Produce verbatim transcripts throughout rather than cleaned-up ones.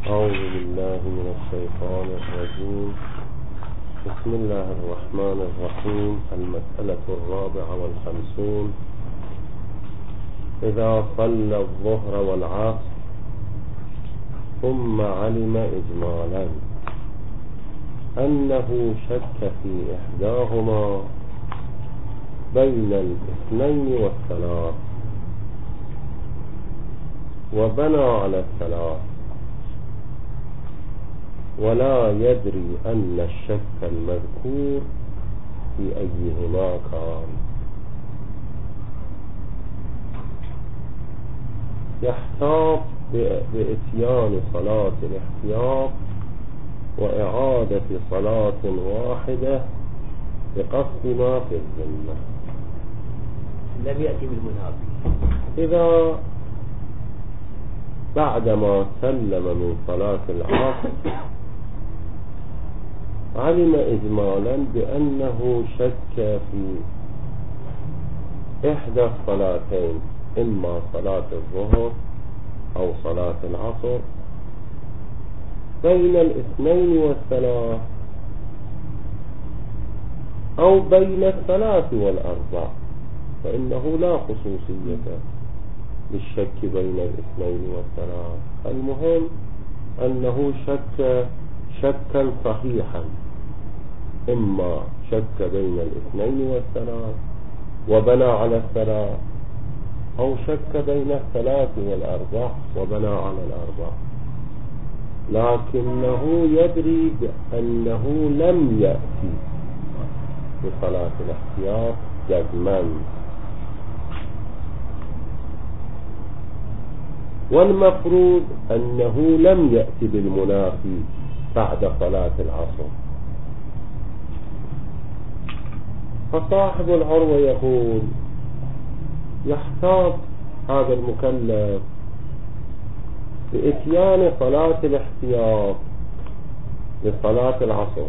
أعوذ بالله من الشيطان الرجيم. بسم الله الرحمن الرحيم. المسألة الرابعة والخمسون. إذا صلى الظهر والعصر ثم علم إجمالا أنه شك في إحداهما بين الاثنين والثلاث وبنى على الثلاث ولا يدري أن الشك المذكور في أيهما كان، يحتاط بإتيان صلاة الاحتياط وإعادة صلاة واحدة بقصد ما في الذمة. لم يأتي بالمنافي. إذا بعدما سلم من صلاة العصر علم إجمالا بأنه شك في إحدى الصلاتين، إما صلاة الظهر أو صلاة العصر، بين الاثنين والثلاث أو بين الثلاث والأربع، فإنه لا خصوصية للشك بين الاثنين والثلاث. المهم أنه شك شكا صحيحا، إما شك بين الاثنين والثلاث وبنى على الثلاث، أو شك بين الثلاث والأربع وبنى على الأربع، لكنه يدري بأنه لم يأتي بصلاة الاحتياط جزما، والمفروض أنه لم يأتي بالمنافي بعد صلاة العصر. فصاحب العروة يقول يحتاط هذا المكلف بإتيان صلاة الاحتياط لصلاة العصر،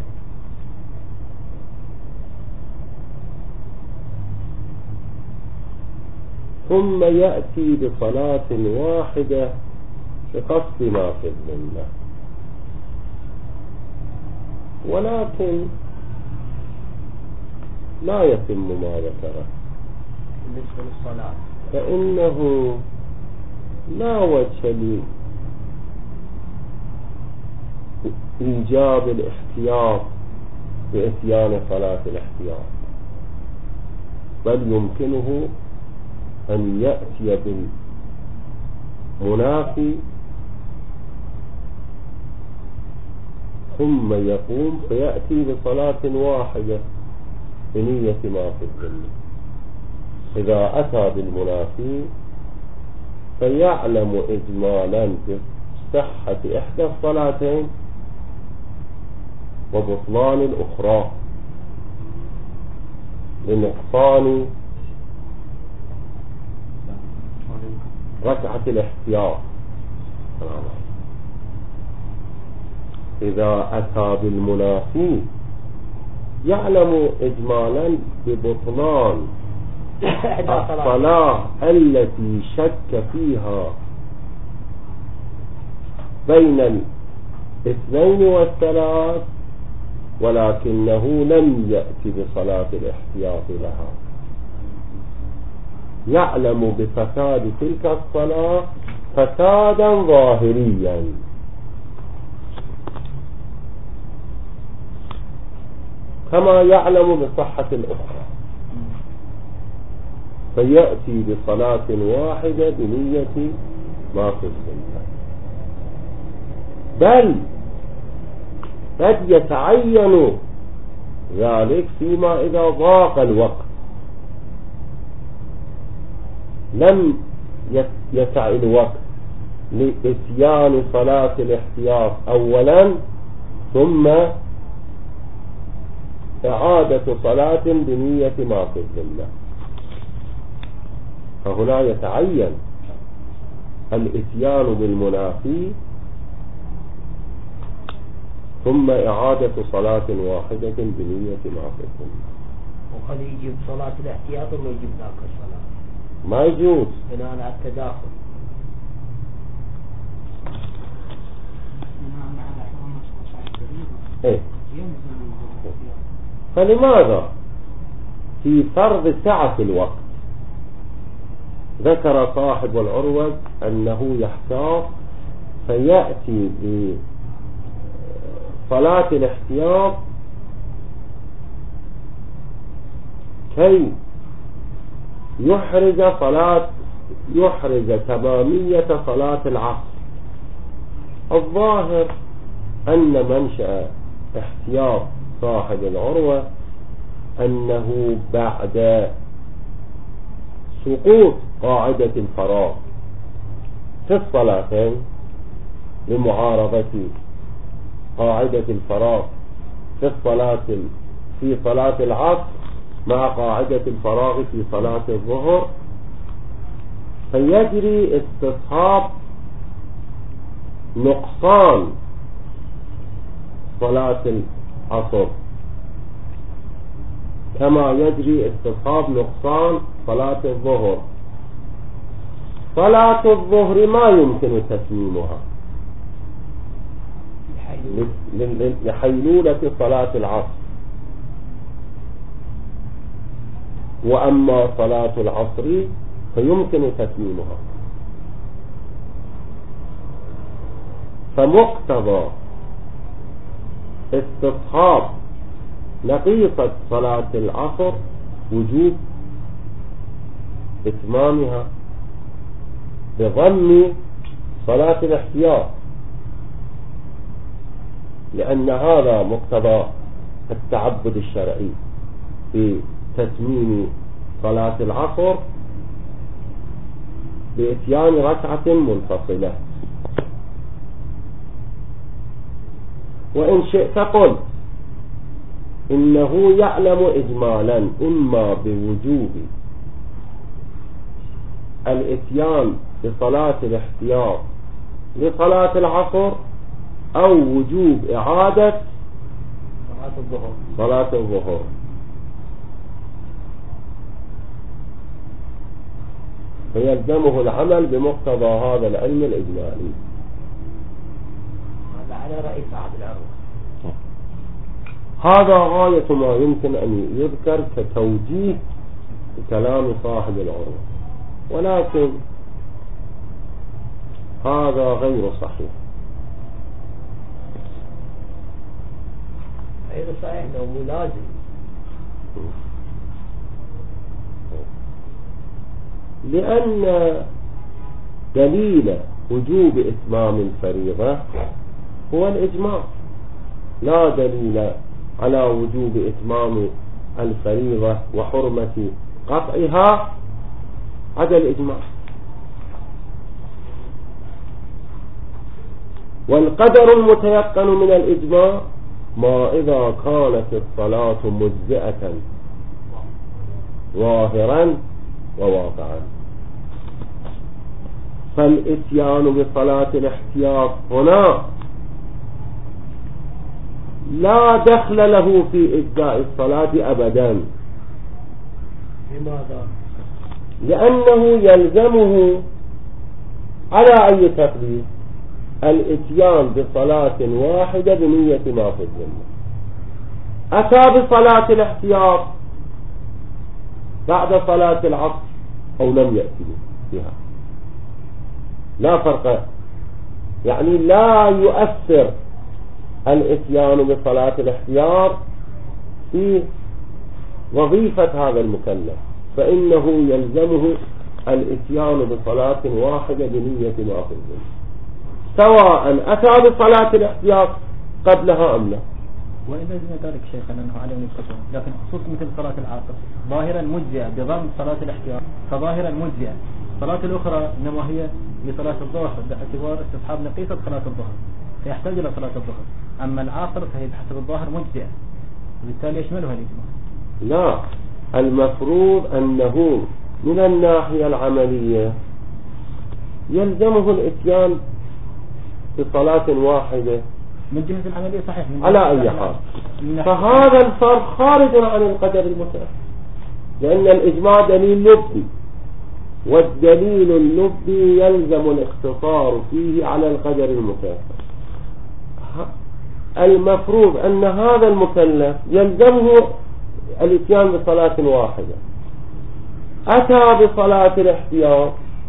ثم يأتي بصلاة واحدة بقصد ما في الذمة، ولكن لا يتم ما ذكره، بالنسبة للصلاة فإنه لا وجه لإيجاب الاحتياط بإتيان صلاة الاحتياط، بل يمكنه أن يأتي بالمنافي ثم يقوم فيأتي بصلاة واحدة بنية ما في الذمة. إذا أتى بالمنافي فيعلم إجمالا بصحة إحدى الصلاتين وبطلان الأخرى لنقصان ركعة الاحتياط. إذا أتى بالمنافي يعلم إجمالا ببطلان الصلاة التي شك فيها بين الاثنين والثلاث، ولكنه لم يأتي بصلاة الاحتياط لها، يعلم بفساد تلك الصلاة فسادا ظاهريا، كما يعلم بصحة الأخرى، فيأتي بصلاة واحدة بنية ما في الذمة. بل قد يتعين ذلك فيما إذا ضاق الوقت، لم يسع الوقت لإتيان صلاة الاحتياط أولا ثم إعادة صلاة بنية ما في الذمة، فهنا يتعين الإتيان بالمنافي ثم إعادة صلاة واحدة بنية ما في الذمة. وقد يجيب صلاة الاحتياط وما يجيب ذاك الصلاة، ما يجوز بناء على التداخل. إيه؟ فلماذا في فرض سعة الوقت ذكر صاحب العروة أنه يحتاط فيأتي بصلاة الاحتياط كي يحرز صلاة يحرز تمامية صلاة العصر؟ الظاهر أن منشأ احتياط صاحب العروة أنه بعد سقوط قاعدة الفراغ في الصلاتين لمعارضة قاعدة الفراغ في الصلاة في صلاة العصر مع قاعدة الفراغ في صلاة الظهر، فيجري استصحاب نقصان صلاة العصر كما يجري استصحاب نقصان صلاة الظهر. صلاة الظهر ما يمكن تتميمها لحيلولة صلاة العصر، وأما صلاة العصر فيمكن تتميمها. فمقتضى استصحاب نقيصة صلاة العصر وجوب إتمامها بضم صلاة الاحتياط، لأن هذا مقتضى التعبد الشرعي في تتميم صلاة العصر بإتيان ركعة منفصلة. وإن شئت قلت إنه يعلم إجمالا إما بوجوب الإتيان بصلاة الاحتياط لصلاة العصر أو وجوب إعادة صلاة الظهر صلاة الظهر. فيلزمه العمل بمقتضى هذا العلم الإجمالي. هذا على رأي صاحب العروة. هذا غاية ما يمكن أن يذكر كتوجيه كلام صاحب العروة، ولكن هذا غير صحيح. غير صحيح لو ملازم، لأن دليل وجوب إتمام الفريضة هو الإجماع، لا دليل على وجوب إتمام الفريضة وحرمة قطعها عدا الإجماع. والقدر المتيقن من الإجماع ما إذا كانت الصلاة مجزئة ظاهرا وواقعا. فالإتيان بصلاة الاحتياط هنا لا دخل له في إجزاء الصلاة أبدا. لماذا؟ لأنه يلزمه على أي تقدير الإتيان بصلاة واحدة بنية ما في الذمة. أتى بصلاة الاحتياط بعد صلاة العصر أو لم يأتي بها لا فرق، يعني لا يؤثر الإتيان بصلاة الاحتياط في وظيفة هذا المكلف، فإنه يلزمه الإتيان بصلاة واحدة بنية ما في الذمة، سواء أتى بصلاة الاحتياط قبلها أم لا. وإذا زين ذلك شيخنا أنه عليه القسم، لكن خصوص مثل صلاة العصر ظاهرا مجزئة بضم صلاة الاحتياط، فظاهرا مجزئة. الصلاة الأخرى إنما هي لصلاة الظهر باعتبار استصحاب نقيصة صلاة الظهر فيحتاج إلى صلاة الظهر، أما العصر فهي بحسب الظاهر مجزئة، وبالتالي يشملها الإجماع. لا، المفروض أنه من الناحية العملية يلزمه الإتيان بصلاة واحدة من جهة العملية صحيح، من على أي حال. فهذا الفرق خارج عن القدر المتأخر، لأن الإجماع دليل لبي، والدليل اللبي يلزم الاختصار فيه على القدر المتأخر. المفروض أن هذا المكلف يلزمه الاتيان بصلاة واحدة، أتى بصلاة الاحتياط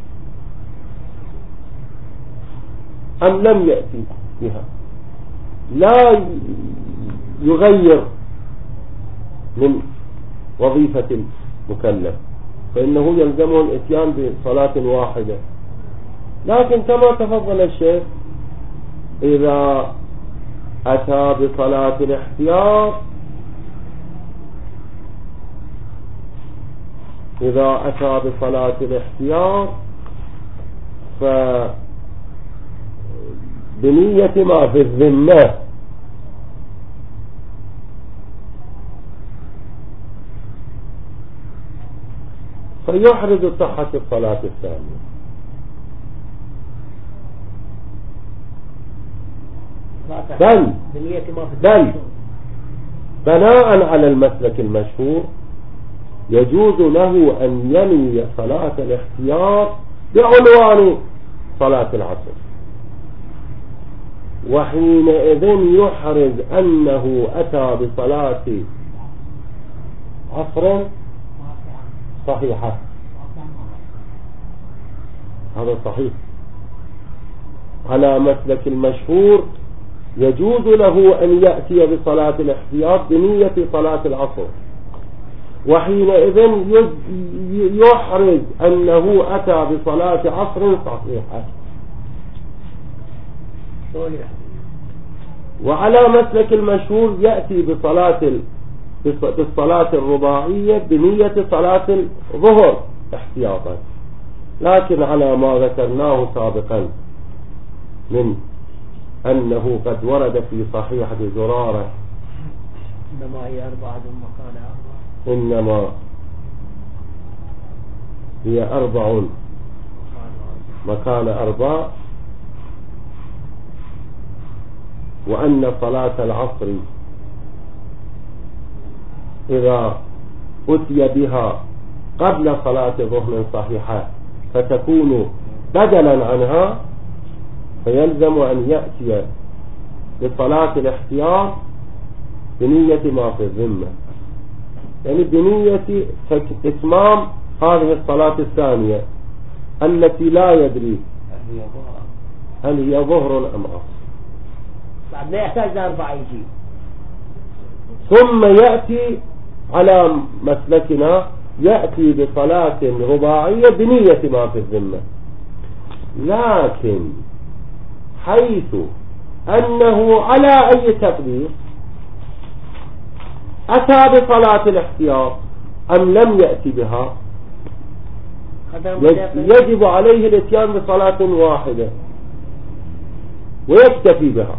أم لم يأتي بها، لا يغير من وظيفة المكلف، فإنه يلزمه الاتيان بصلاة واحدة. لكن كما تفضل الشيخ إذا أتى بصلاة الاحتياط إذا أتى بصلاة الاحتياط فبنية ما في الذمة فيحرز صحة الصلاة الثانية. بل بل بناء على المسلك المشهور يجوز له أن ينوي صلاة الاحتياط بعنوان صلاة العصر، وحينئذ يحرز أنه أتى بصلاة عصر صحيحة. هذا صحيح على مسلك المشهور، يجوز له أن يأتي بصلاة الاحتياط بنية صلاة العصر، وحينئذ يحرز أنه أتى بصلاة عصر صحيحة. وعلى مسلك المشهور يأتي بصلاة بالصلاة الرباعية بنية صلاة الظهر احتياطا. لكن على ما ذكرناه سابقا من أنه قد ورد في صحيحة زرارة إنما هي أربعة مكان أربعة إنما هي أربع مكان أربع، وأن صلاة العصر إذا أتي بها قبل صلاة ظهر صحيحة فتكون بدلا عنها، فيلزم أن يأتي بصلاة الاحتياط بنية ما في الذمة، يعني بنية إتمام هذه الصلاة الثانية التي لا يدري هل هي ظهر أم عصر. بعد لا يحتاج لأربعة يجي، ثم يأتي على مسلكنا يأتي بصلاة رباعية بنية ما في الذمة. لكن حيث أنه على أي تقدير أتى بصلاة الاحتياط أم لم يأتي بها، يجب عليه الاتيان بصلاة واحدة ويكتفي بها.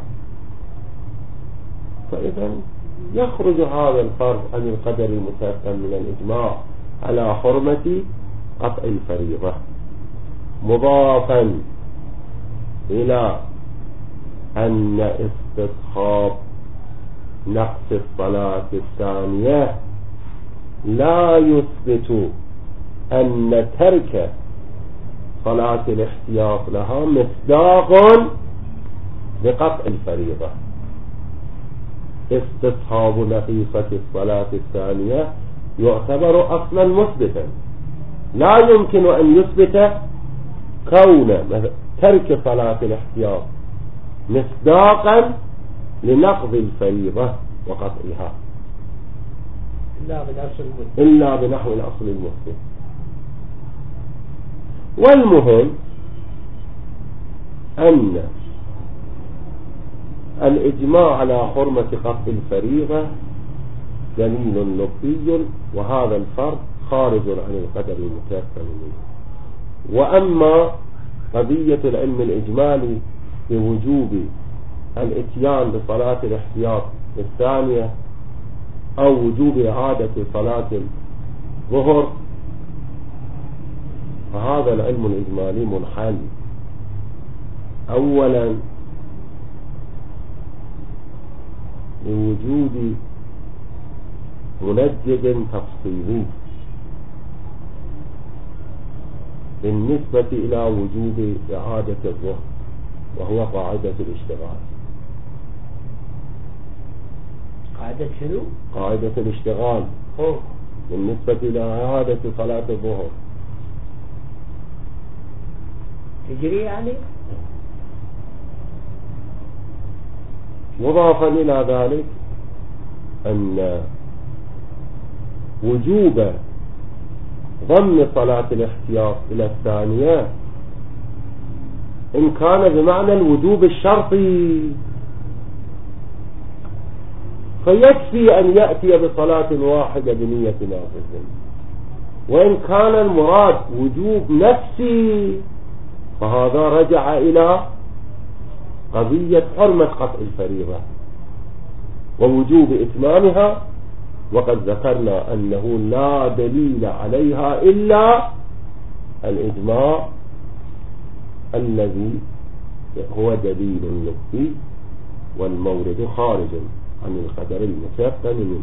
فإذا يخرج هذا الفرض عن القدر المتيقن من الإجماع على حرمة قطع الفريضة، مضافا إلى أن استصحاب نقص الصلاة الثانية لا يثبت أن ترك صلاة الاحتياط لها مصداق لقطع الفريضة. استصحاب نقيصة الصلاة الثانية يعتبر أصلا مثبتا، لا يمكن أن يثبت كون ترك صلاة الاحتياط مصداقا لنقض الفريضة وقطعها إلا بنحو الأصل المثبت. والمهم أن الإجماع على حرمة قطع الفريضة دليل لفظي، وهذا الفرض خارج عن القدر المتيقن منه. وأما قضية العلم الإجمالي بوجوب الاتيان بصلاة الاحتياط الثانية أو وجوب إعادة صلاة الظهر، فهذا العلم الإجمالي منحل أولا لوجود منجد تفصيلي بالنسبة إلى وجوب إعادة الظهر، وهو قاعدة الاشتغال. قاعدة شنو؟ قاعدة الاشتغال أوه. بالنسبة إلى إعادة صلاة الظهر تجري يعني؟ مضافا إلى ذلك أن وجوب ضم صلاة الاحتياط إلى الثانية إن كان بمعنى الوجوب الشرطي فيكفي أن يأتي بصلاة واحدة بنية نافذ، وإن كان المراد وجوب نفسي فهذا رجع إلى قضية حرمة قطع الفريضة ووجوب إتمامها، وقد ذكرنا أنه لا دليل عليها إلا الإجماع الذي هو دليل نفسي والمورد خارج عن القدر المتيقن منه.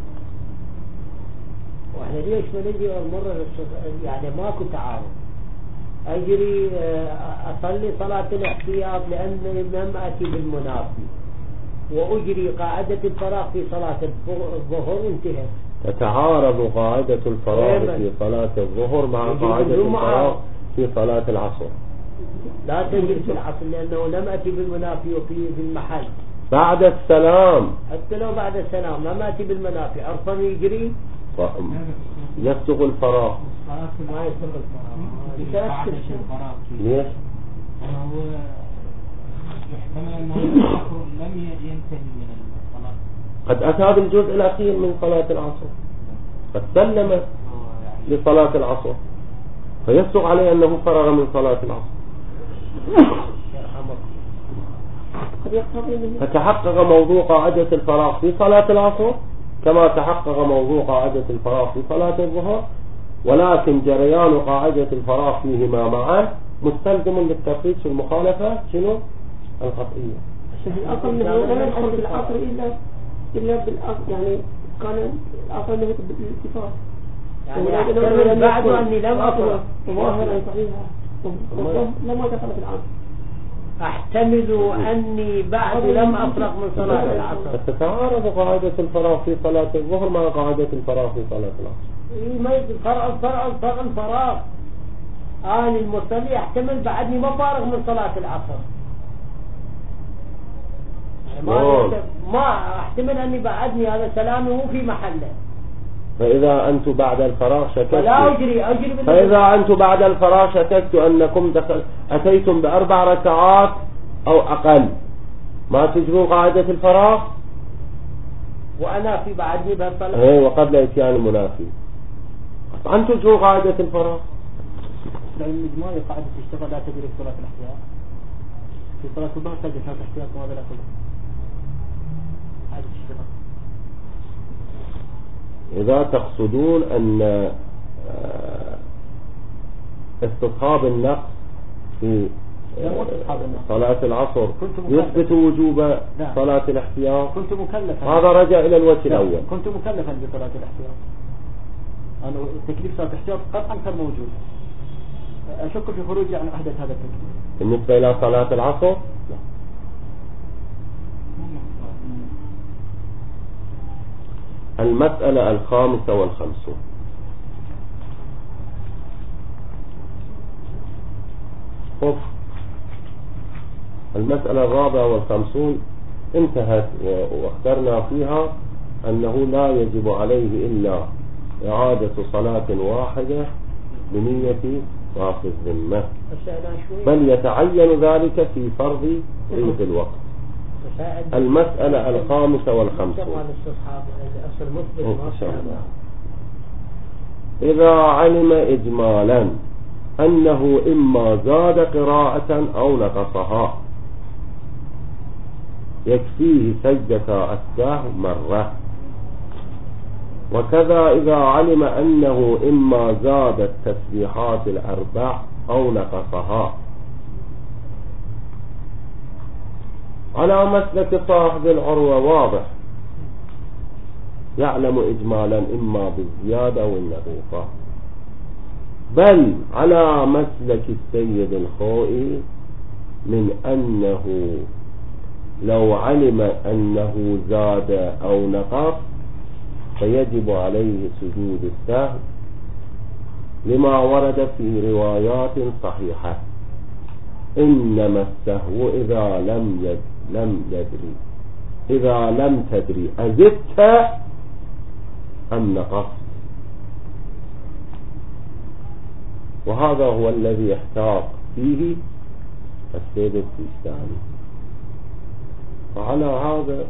واحنا ليش ما نجي مرة يعني ماكو تعارض، أجري أصلي صلاة الاحتياط لأني لم أتي بالمنافي، وأجري قاعدة الفراغ في صلاة الظهر وانتهت. تتعارض قاعدة الفراغ في صلاة الظهر مع قاعدة الفراغ في صلاة العصر. لا تجري في العصر لأنه لم أتي بالمنافي وفي في المحل بعد السلام، حتى لو بعد السلام لم أتي بالمنافي أرفض يجري يسلغ الفراغ. ما يسلغ الفراغ ليش؟ هو يحتمل أنه لم ينتهي من الصلاة، قد أتى بالجزء الأخير من صلاة العصر، قد سلم لصلاة العصر فيسلغ عليه أنه فرغ من صلاة العصر، فتحقق موضوع قاعدة الفراغ في صلاة العصر كما تحقق موضوع قاعدة الفراغ في صلاة الظهر، ولكن جريان قاعدة الفراغ فيهما معا مستلزم للتفريق في المخالفة شنو؟ القطعية. الأصل أنه لا يدخل بالعصر إلا إلا بالأصل، يعني كان الأصل أنه بالاتفاق، يعني بعد أني لم أفرغ ظاهرا صحيحا لما دخل في العصر أحتمل أني بعد لم أفرغ من صلاة العصر. تتعارض قاعدة الفراغ في صلاة الظهر مع قاعدة الفراغ في صلاة العصر. ما الفرع الفرع الفرع الفراغ آن المصلي يحتمل بعدني ما فارغ من صلاة العصر، ما ما احتمل أني بعدني هذا سلامي مو في محله. فإذا أنت بعد الفراغ شككت فلا أجري أجري فإذا أنت بعد الفراغ شككت أنكم دخل أتيتم بأربع ركعات أو أقل ما تجرون قاعدة الفراغ وأنا في بعدني بهالصلاة ايه وقبل إتيان المنافي طبعا تجرون قاعدة الفراغ. لأن الإجماع قاعدة تشتغل لا تجري في صلاة الاحتياط، في صلاة الظهر تجري صلاة الاحتياط وهذا لا تجري قاعدة تشتغل. إذا تقصدون أن استصحاب النقص في صلاة العصر يثبت وجوب صلاة الاحتياط، كنت مكلفا، هذا رجع إلى الوجه الأول. كنت مكلفا بصلاة الاحتياط، أنا تكليف صلاة الاحتياط قطعا كان موجود، أشك في خروجي عن عهدة هذا التكليف. بالنسبة إلى صلاة العصر لا. المسألة الخامسة والخمسون. خف المسألة الرابعة والخمسون انتهت واخترنا فيها أنه لا يجب عليه إلا إعادة صلاة واحدة بنية رافع الذمة، بل يتعين ذلك في فرض عيد الوقت. المسألة الخامسة والخمسون إذا علم إجمالا أنه إما زاد قراءة أو نقصها يكفيه سجدة السهو مرة، وكذا إذا علم أنه إما زاد التسبيحات الأربع أو نقصها. على مسلك صاحب العروة واضح، يعلم إجمالا إما بالزيادة أو النقيصة، بل على مسلك السيد الخوئي من أنه لو علم أنه زاد أو نقص فيجب عليه سجود السهو لما ورد في روايات صحيحة: إنما السهو إذا لم يد لم يدري إذا لم تدري أزدت أم نقصت. وهذا هو الذي احتاط فيه السيد السيستاني. وعلى هذا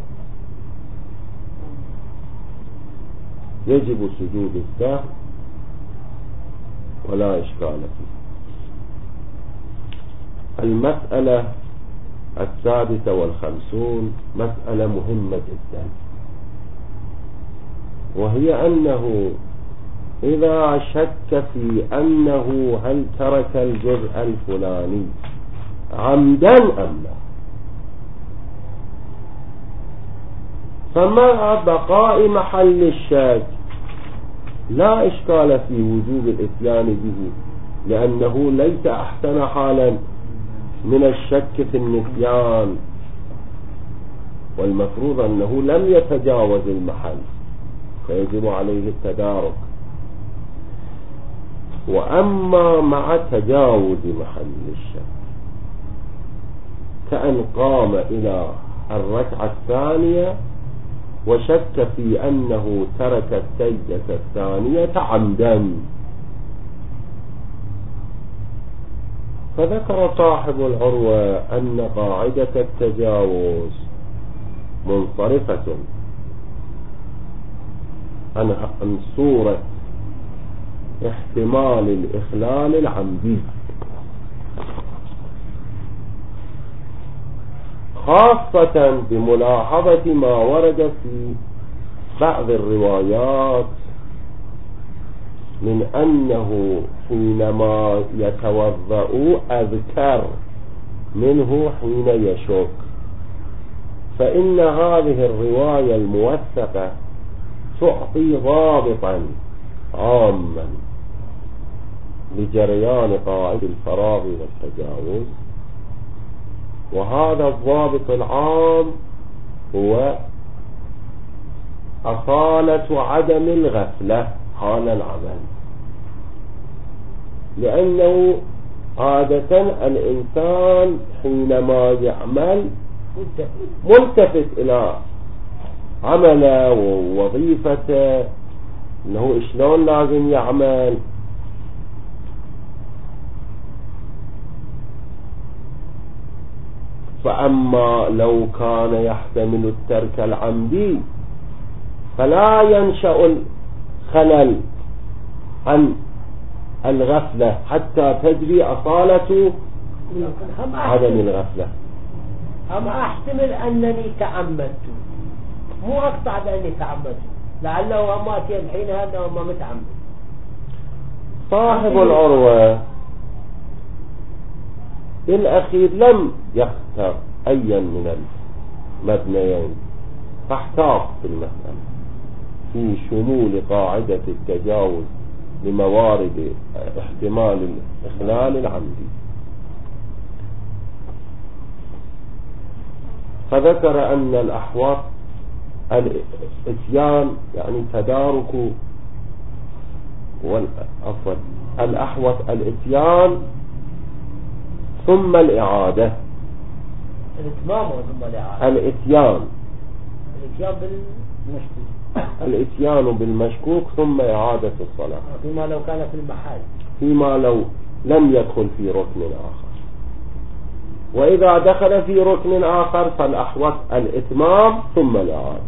يجب سجود السهو ولا إشكال فيه. المسألة السادسة والخمسون مسألة مهمة جدا، وهي أنه إذا شك في أنه هل ترك الجزء الفلاني عمدا أم لا، فمع بقاء محل الشك لا إشكال في وجوب الإتيان به، لأنه ليس أحسن حالا من الشك في النسيان، والمفروض أنه لم يتجاوز المحل فيجب عليه التدارك. وأما مع تجاوز محل الشك كأن قام إلى الركعة الثانية وشك في أنه ترك السجدة الثانية عمدا، فذكر صاحب العروة أن قاعدة التجاوز منصرفة عن صورة احتمال الإخلال العمدي، خاصة بملاحظة ما ورد في بعض الروايات من أنه حينما يتوضأ أذكر منه حين يشك، فإن هذه الرواية الموثقة تعطي ضابطا عاما لجريان قاعدة الفراغ والتجاوز، وهذا الضابط العام هو أصالة عدم الغفلة حال العمل، لأنه عادة الإنسان حينما يعمل ملتفت إلى عمله ووظيفته، أنه إشلون لازم يعمل. فأما لو كان يحتمل الترك العمدي فلا ينشأ الخلل عن الغفلة حتى تجري أصالة عدم الغفلة. أما أحتمل أنني تعمدت، مو أقطع بأني تعمدت، لعله أماتي الحين هذا وما متعمد. صاحب العروة بالأخير لم يختار أيا من المبنيين، فاحتاط في المسألة في شمول قاعدة التجاوز لموارد احتمال الإخلال العمدي، فذكر أن الأحوط الاتيان يعني تدارك، والأفضل الأحوط الاتيان ثم الإعادة. الاتمام ثم الإعادة. الاتيان الاتيان بالمشكوك الاتيان بالمشكوك ثم إعادة الصلاة، فيما لو كان في المحل، فيما لو لم يدخل في ركن آخر. وإذا دخل في ركن آخر فالأحوط الإتمام ثم الإعادة.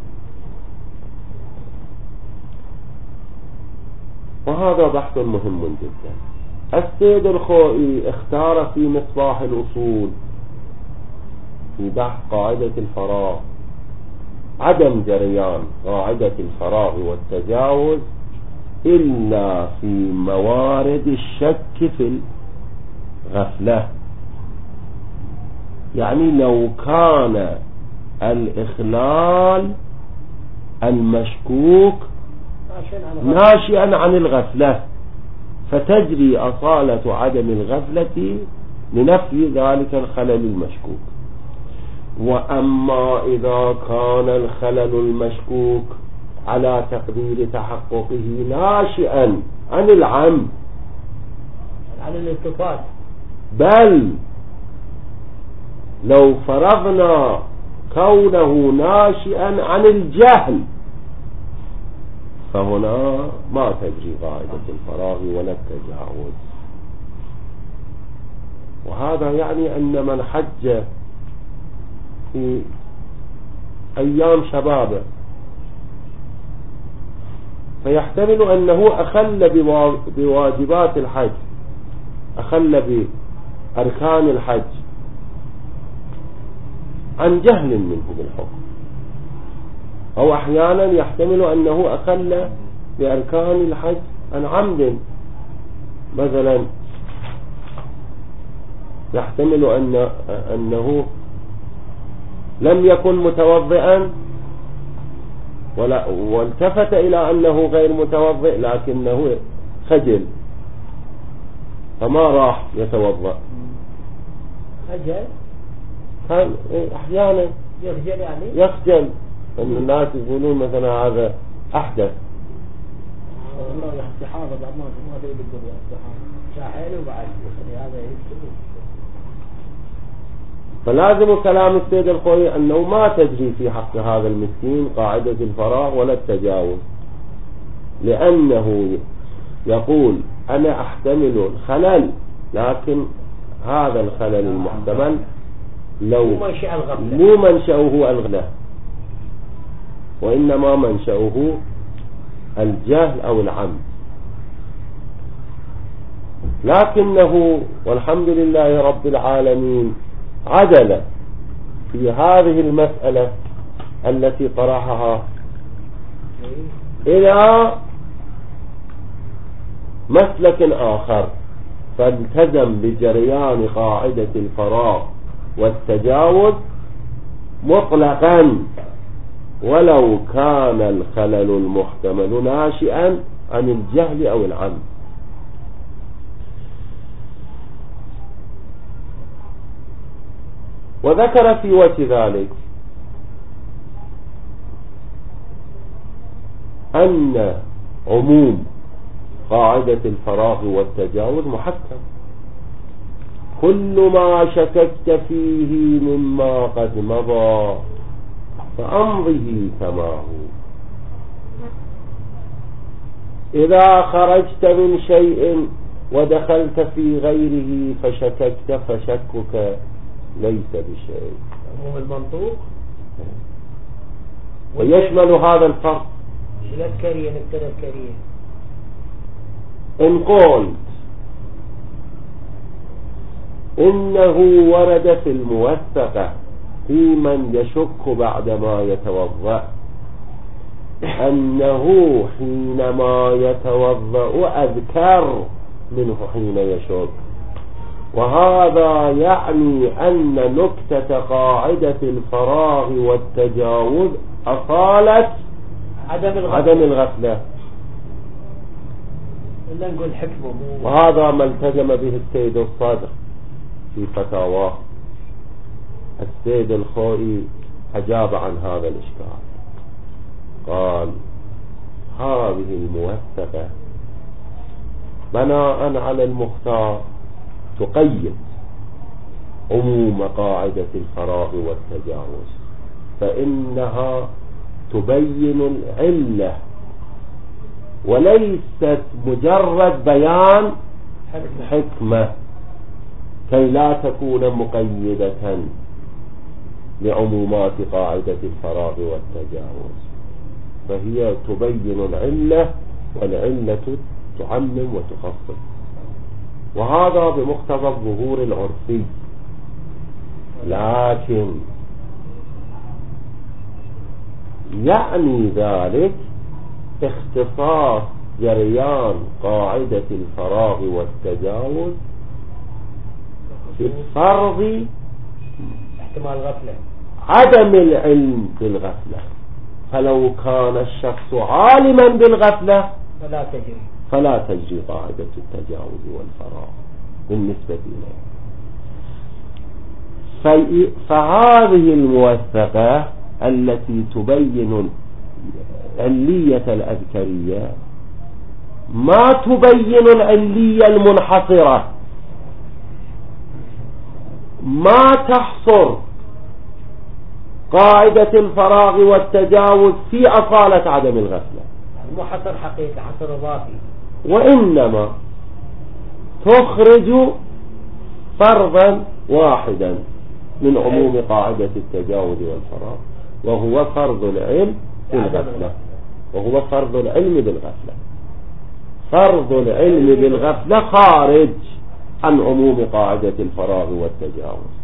وهذا بحث مهم جدا. السيد الخوئي اختار في مصباح الأصول في بحث قاعدة الفراغ عدم جريان قاعدة الفراغ والتجاوز إلا في موارد الشك في الغفلة، يعني لو كان الإخلال المشكوك ناشئا عن الغفلة فتجري أصالة عدم الغفلة لنفي ذلك الخلل المشكوك. وأما إذا كان الخلل المشكوك على تقدير تحققه ناشئا عن العمد عن الالتفات، بل لو فرضنا كونه ناشئا عن الجهل فهنا ما تجري قاعدة الفراغ ولا التجاوز. وهذا يعني أن من حج في أيام شبابه فيحتمل أنه أخل بواجبات الحج، أخل بأركان الحج عن جهل منه بالحكم، أو أحيانا يحتمل أنه أخل بأركان الحج عن عمد. مثلا يحتمل أن أنه لم يكن متوضئا ولا والتفت إلى أنه غير متوضئ لكنه خجل فما راح يتوضأ، خجل كان أحيانا يخجل يعني يخجل أن الناس يقولون مثلا هذا أحدث والله استحاضة بعد ما ما تريد الدنيا استحاضة شاحن وبعد هذا يكتب. فلازم كلام السيد الخوي أنه ما تجري في حق هذا المسكين قاعدة الفراغ ولا التجاوز، لأنه يقول أنا أحتمل الخلل، لكن هذا الخلل المحتمل لو مو منشأه الغفلة وإنما منشأه الجهل أو العمد، لكنه والحمد لله رب العالمين عدل في هذه المسألة التي طرحها إلى مسلك آخر، فالتزم بجريان قاعدة الفراغ والتجاوز مطلقا ولو كان الخلل المحتمل ناشئا عن الجهل أو العمد. وذكر في وجه ذلك أن عموم قاعدة الفراغ والتجاوز محكم، كل ما شككت فيه مما قد مضى فأمضه كما هو، إذا خرجت من شيء ودخلت في غيره فشككت فشكك ليس بشيء. عموم المنطوق ويشمل هذا الفرق الأذكرية التذكرية. إن قلت إنه ورد في الموثقة في من يشك بعدما يتوضأ أنه حينما يتوضأ أذكر منه حين يشك، وهذا يعني أن نكتة قاعدة الفراغ والتجاوز أصالة عدم الغفلة, عدم الغفلة. إلا نقول حكمه، وهذا ما التزم به السيد الصادق في فتاواه. السيد الخوئي أجاب عن هذا الإشكال، قال هذه الموثقة بناء على المختار تقيد عموم قاعدة الفراغ والتجاوز، فإنها تبين العلة وليست مجرد بيان حكمة كي لا تكون مقيدة لعمومات قاعدة الفراغ والتجاوز، فهي تبين العلة والعلة تعمم وتخصص، وهذا بمقتضى الظهور العرفي. لكن يعني ذلك اختصاص جريان قاعدة الفراغ والتجاوز في فرض احتمال غفلة، عدم العلم بالغفلة، فلو كان الشخص عالما بالغفلة فلا تجري فلا تجري قاعدة التجاوز والفراغ بالنسبة إليه. فهذه الموثقة التي تبين علية الأذكرية ما تبين العلية المنحصرة، ما تحصر قاعدة الفراغ والتجاوز في أصالة عدم الغفلة، مو حصر حقيقي، حصر إضافي، وإنما تخرج فرضا واحدا من عموم قاعدة التجاوز والفراغ، وهو فرض العلم بالغفلة، وهو فرض العلم بالغفلة. فرض العلم بالغفلة خارج عن عموم قاعدة الفراغ والتجاوز.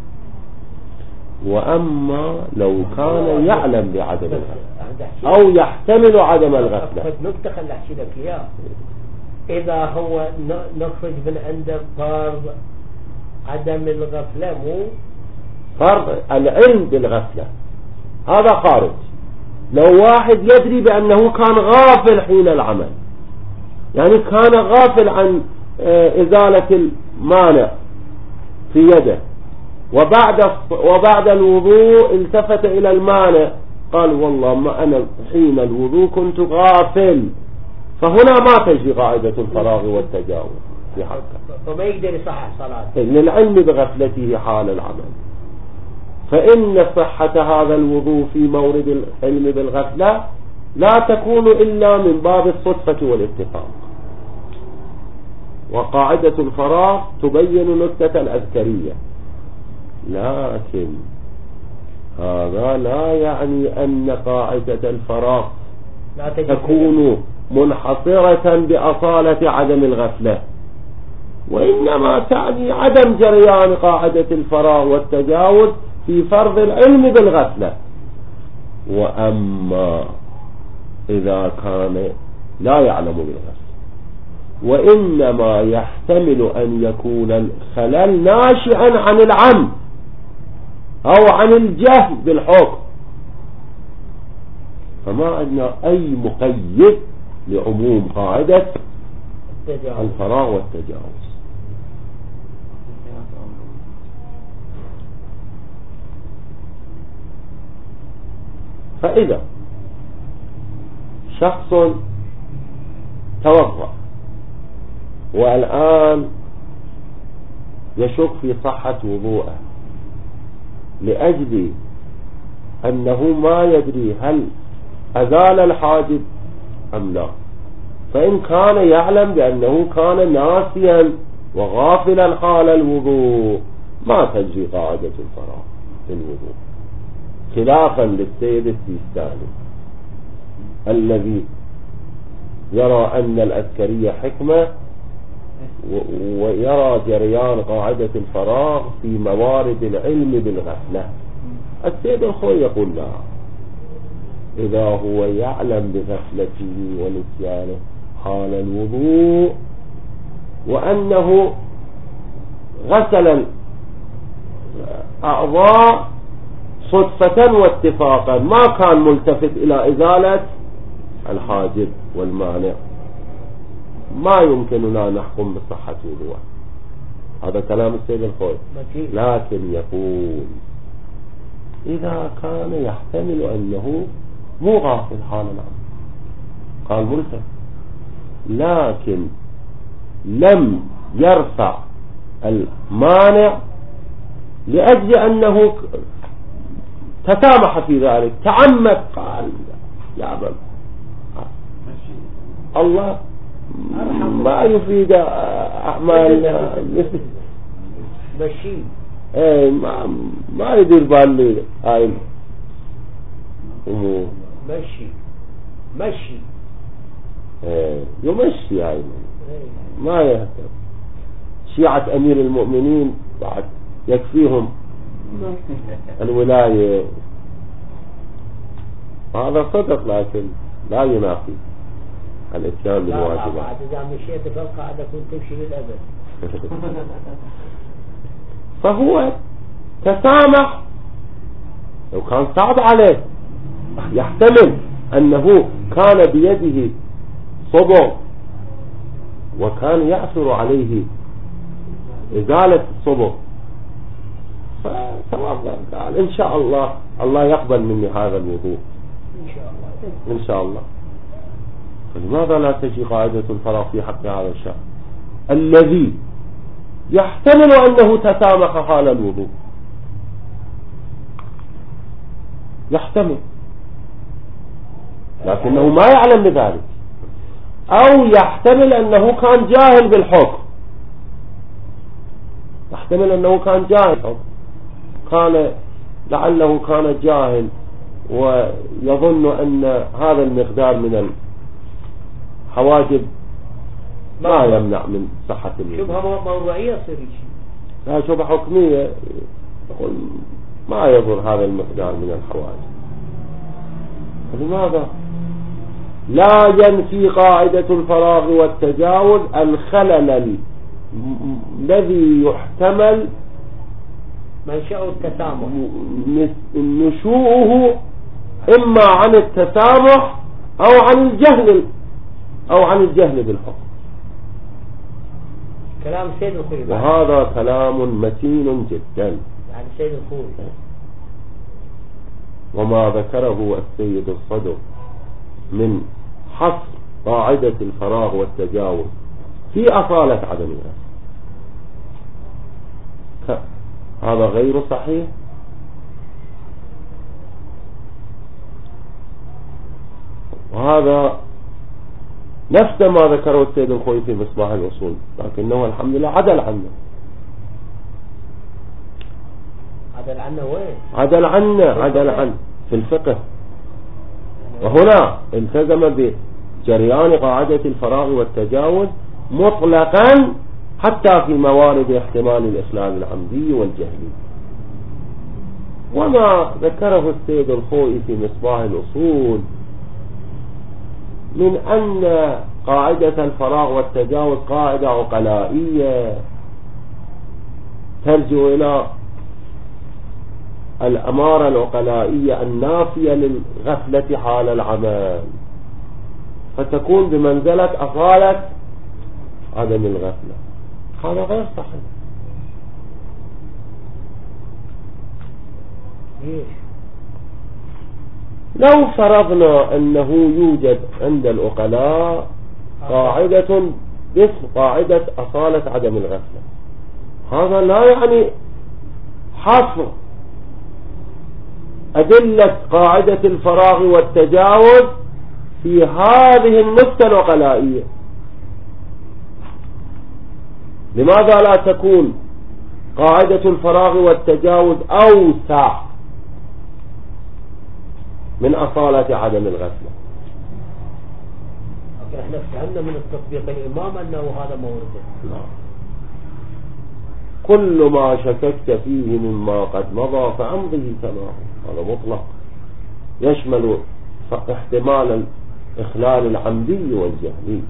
وأما لو كان يعلم بعدم الغفلة أو يحتمل عدم الغفلة، نكتة خل أحكي لك إياه. إذا هو نخرج من عند فرض عدم الغفلة، مو فرض العلم بالغفلة، هذا خارج. لو واحد يدري بأنه كان غافل حين العمل، يعني كان غافل عن إزالة المانع في يده، وبعد وبعد الوضوء التفت إلى المانع قال والله ما أنا حين الوضوء كنت غافل، فهنا ما تجري قاعدة الفراغ والتجاوز في حقه، فما يقدر يصحح صلاته للعلم بغفلته حال العمل. فإن صحة هذا الوضوء في مورد العلم بالغفلة لا تكون إلا من باب الصدفة والاتفاق. وقاعدة الفراغ تبين نكتة الأذكرية، لكن هذا لا يعني أن قاعدة الفراغ تكون منحصرة بأصالة عدم الغفلة، وإنما تعني عدم جريان قاعدة الفراغ والتجاوز في فرض العلم بالغفلة. وأما إذا كان لا يعلم بالغفلة وإنما يحتمل أن يكون الخلل ناشئا عن العمد أو عن الجهل بالحكم، فما عندنا أي مقيد لعموم قاعدة الفراغ والتجاوز. فإذا شخص توضأ والآن يشك في صحة وضوءه لأجل أنه ما يدري هل أزال الحاجب أم لا، فإن كان يعلم بأنه كان ناسيا وغافلا حال الوضوء ما تجري قاعدة الفراغ في الوضوء، خلافا للسيد السيستاني الذي يرى أن الأذكرية حكمة ويرى جريان قاعدة الفراغ في موارد العلم بالغفلة. السيد الخوي يقول لا، إذا هو يعلم بغفلته ونسيانه حال الوضوء وأنه غسل الأعضاء صدفة واتفاقا ما كان ملتفت إلى إزالة الحاجب والمانع، ما يمكننا نحكم بصحة وضوءه. هذا كلام السيد الخوي. لكن يقول إذا كان يحتمل أنه مو غافل حال العمل، قال ملتفت لكن لم يرفع المانع لأجل أنه تسامح في ذلك، تعمد، قال يا بل الله ما يفيد أعمالنا مشي ايه ما ما يدير بالي هاي امور مشي مشي ايه يمشي هاي ما يهتم. شيعة أمير المؤمنين بعد يكفيهم الولاية، هذا صدق لكن لا ينافي الاتيان بالواجبات. بعد إذا مشيت في القاعدة كنت تمشي للأبد. فهو تسامح، لو كان صعب عليه يحتمل أنه كان بيده صبغ وكان يأثر عليه إزالة الصبغ، فتوضأ قال إن شاء الله الله يقبل مني هذا الوضوء إن شاء الله. إن شاء الله. فلماذا لا تجي قاعدة الفراغ في حق هذا الشخص الذي يحتمل أنه تسامح حال الوضوء؟ يحتمل، لكنه ما يعلم بذلك، أو يحتمل أنه كان جاهل بالحكم، يحتمل أنه كان جاهل، كان لعله كان جاهل ويظن أن هذا المقدار من الحواجب ما يمنع من صحة الوضوء. شبهة موضوعية تصير شيء، لا شبهة حكمية، يقول ما يضر هذا المقدار من الحواجب. لماذا لا ينفي قاعدة الفراغ والتجاوز الخلل الذي يحتمل منشأ التسامح، نشوءه إما عن التسامح أو عن الجهل أو عن الجهل بالحكم. كلام سيد الخوي، وهذا كلام متين جدا. يعني سيد الخوي وما ذكره السيد الصدر من حصر قاعدة الفراغ والتجاوز في أصالة عدمها هذا غير صحيح، وهذا نفس ما ذكره السيد الخوي في مصباح الأصول، لكنه الحمد لله عدل عنه. عدل عنه وين؟ عدل عنه عدل عنه في الفقه، وهنا التزم بجريان قاعدة الفراغ والتجاوز مطلقا حتى في موارد احتمال الإخلال العمدي والجهلي. وما ذكره السيد الخوئي في مصباح الأصول من أن قاعدة الفراغ والتجاوز قاعدة عقلائية ترجع إلى الأمارة العقلائية النافية للغفلة حال العمل، فتكون بمنزلة أصالة عدم الغفلة. هذا غير صحيح. لو فرضنا أنه يوجد عند العقلاء قاعدة باسم قاعدة أصالة عدم الغفلة، هذا لا يعني حصر أدلة قاعدة الفراغ والتجاوز في هذه النكتة العقلائية. لماذا لا تكون قاعدة الفراغ والتجاوز أوسع من أصالة عدم الغفلة؟ احنا فهمنا من التطبيق الإمام أنه هذا مورده. لا، كل ما شككت فيه مما قد مضى فأمضه كما هو، هذا مطلق يشمل احتمال الإخلال العمدي والجهلي.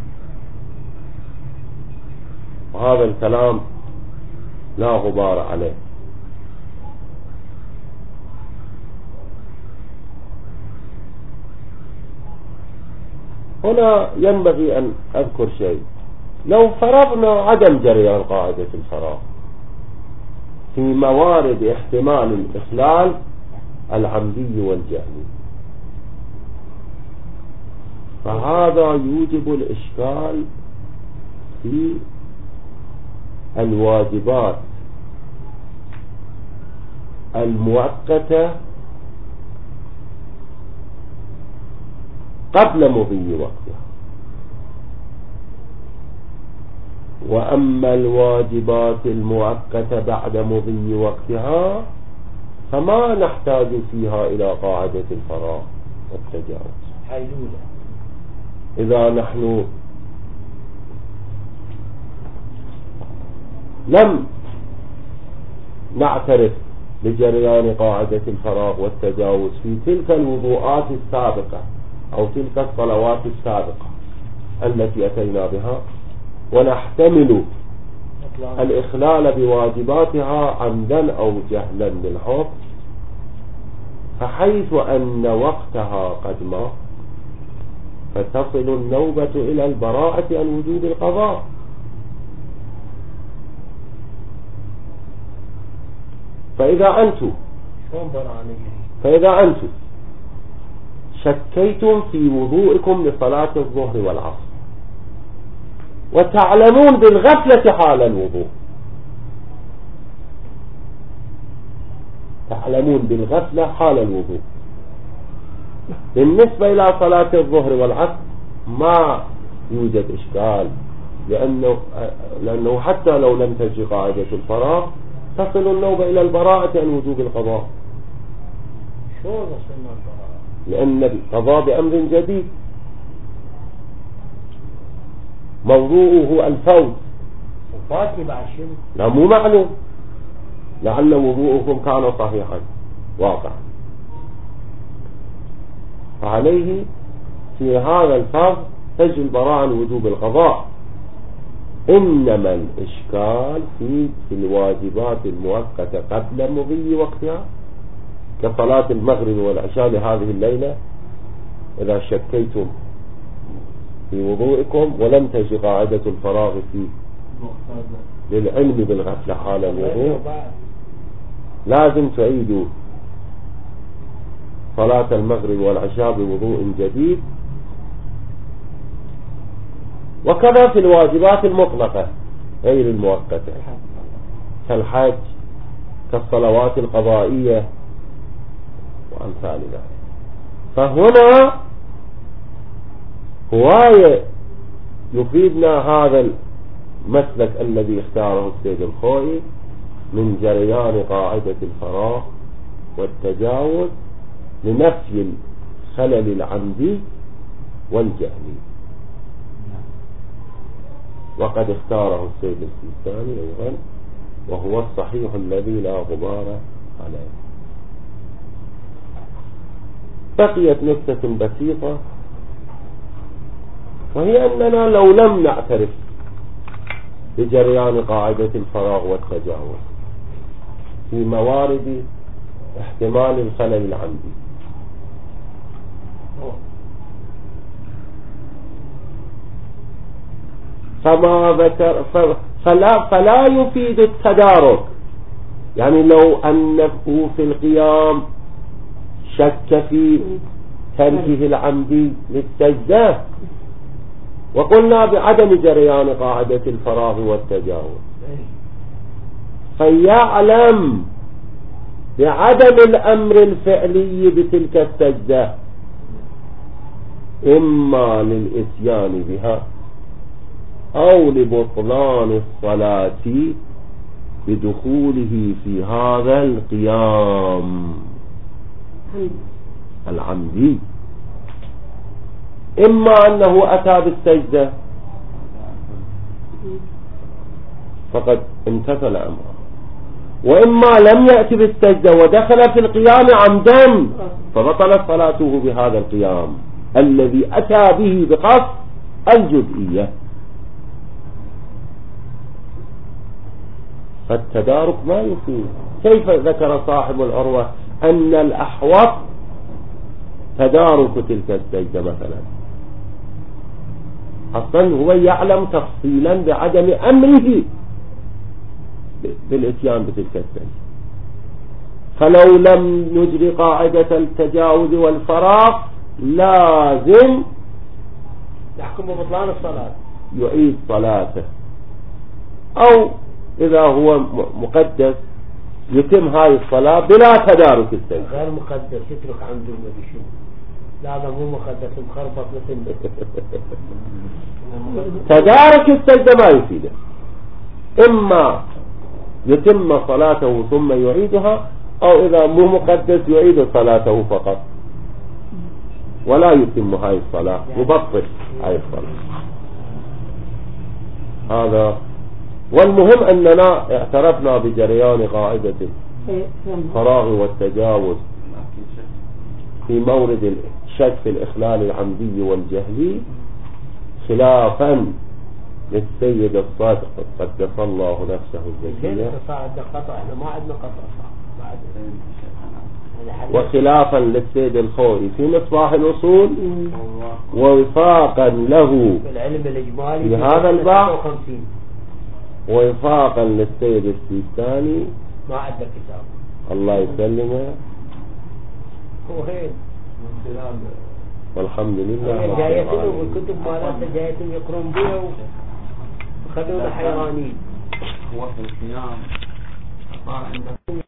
وهذا الكلام لا غبار عليه. هنا ينبغي أن أذكر شيء. لو فرضنا عدم جريان قاعدة الفراغ في موارد احتمال الإخلال العمدي والجهلي، فهذا يوجب الإشكال في الواجبات المؤقتة قبل مضي وقتها، وأما الواجبات المؤقتة بعد مضي وقتها فما نحتاج فيها إلى قاعدة الفراغ والتجاوز. حيلولة. إذا نحن لم نعترف بجريان قاعدة الفراغ والتجاوز في تلك الوضوءات السابقة أو تلك الصلوات السابقة التي أتينا بها، ونحتمل الإخلال بواجباتها عمدا أو جهلا بالحكم، فحيث أن وقتها قد مضى فتصل النوبة إلى البراءة عن وجوب القضاء. فإذا أنتم شلون براءة يجري؟ فإذا أنتم شكيتم في وضوئكم لصلاة الظهر والعصر وتعلمون بالغفلة حال الوضوء، تعلمون بالغفلة حال الوضوء، بالنسبة إلى صلاة الظهر والعصر ما يوجد إشكال، لأنه, لأنه حتى لو لم تجي قاعدة الفراغ تصل النوبة إلى البراءة عن وجوب القضاء. شو وصلنا البراءة؟ لأن القضاء بأمر جديد موضوعه الفوت، وفاتي بعد شنو؟ لا مو معلوم، لعل وضوءكم كان صحيحا واقعا، فعليه في هذا الفرض تجي البراءة عن وجوب القضاء. إنما الإشكال في الواجبات المؤقتة قبل مضي وقتها كصلاة المغرب والعشاء لهذه الليلة، إذا شكيتم في وضوئكم ولم تجي قاعدة الفراغ في للعلم بالغفلة حال الوضوء، لازم تعيدوا صلاة المغرب والعشاء بوضوء جديد. وكذا في الواجبات المطلقة غير المؤقتة كالحج كالصلوات القضائية وأمثال ذلك. فهنا هواية يفيدنا هذا المسلك الذي اختاره السيد الخوئي من جريان قاعدة الفراغ والتجاوز لنفي الخلل العمدي والجهلي، وقد اختاره السيد السيستاني أيضا وهو الصحيح الذي لا غبار عليه. بقيت نكتة بسيطة، وهي أننا لو لم نعترف بجريان قاعدة الفراغ والتجاوز في موارد احتمال الخلل العمدي، فما ذكر فلا, فلا يفيد التدارك. يعني لو أنه في القيام شك في تركه العمدي للسجدة وقلنا بعدم جريان قاعدة الفراغ والتجاوز، فيعلم بعدم الأمر الفعلي بتلك السجدة إما للإتيان بها أو لبطلان الصلاة بدخوله في هذا القيام العمدي. إما أنه أتى بالسجدة فقد امتثل أمره، وإما لم يأتي بالسجدة ودخل في القيام عمدا فبطلت صلاته بهذا القيام الذي أتى به بقصد الجزئية. فالتدارك ما يفيد. كيف ذكر صاحب العروة أن الأحوط تدارك تلك السجدة مثلا؟ أصلا هو يعلم تفصيلا بعدم أمره بالإتيان بتلك السجدة، فلو لم نجري قاعدة التجاوز والفراغ لازم يحكم ببطلان الصلاة، يعيد صلاته، أو إذا هو مقدس يتم هاي الصلاة بلا تدارك السجدة. غير مقدس يترك عنده ما شو، لا هذا مو مقدس مخربط مثل تدارك السجدة ما يفيده. إما يتم صلاته ثم يعيدها، أو إذا مو مقدس يعيد صلاته فقط ولا يتم هاي الصلاة، يبطل هاي الصلاة. هذا. والمهم أننا اعترفنا بجريان قاعدة الفراغ والتجاوز في مورد الشك في الإخلال العمدي والجهلي خلافا للسيد الصادق قدس الله نفسه الزكية، ما عندنا قطع، وخلافا للسيد الخوئي في مصباح الأصول، ووفاقا له في العلم الإجمالي في هذا الباب، ووفاقا للسيد السيستاني ما عندنا كتاب الله يسلمه. وهين والحمد لله رب جايتهم العالمين. والكتب مالتنا جايتهم يقرون بها وخلونا حيرانين. هو في القيام صار عنده